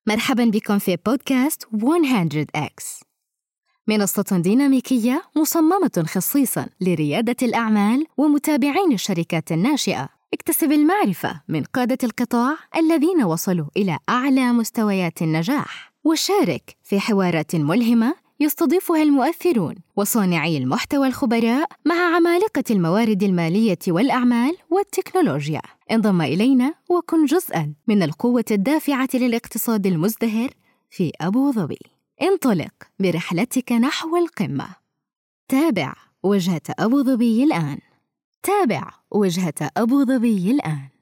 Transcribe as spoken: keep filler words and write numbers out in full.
مرحباً بكم في بودكاست مية إكس، منصة ديناميكية مصممة خصيصاً لريادة الأعمال ومتابعين الشركات الناشئة. اكتسب المعرفة من قادة القطاع الذين وصلوا إلى أعلى مستويات النجاح، وشارك في حوارات ملهمة يستضيفها المؤثرون وصانعي المحتوى الخبراء مع عمالقة الموارد المالية والأعمال والتكنولوجيا. انضم إلينا وكن جزءاً من القوة الدافعة للاقتصاد المزدهر في أبو ظبي. انطلق برحلتك نحو القمة. تابع وجهة أبو ظبي الآن. تابع وجهة أبو ظبي الآن.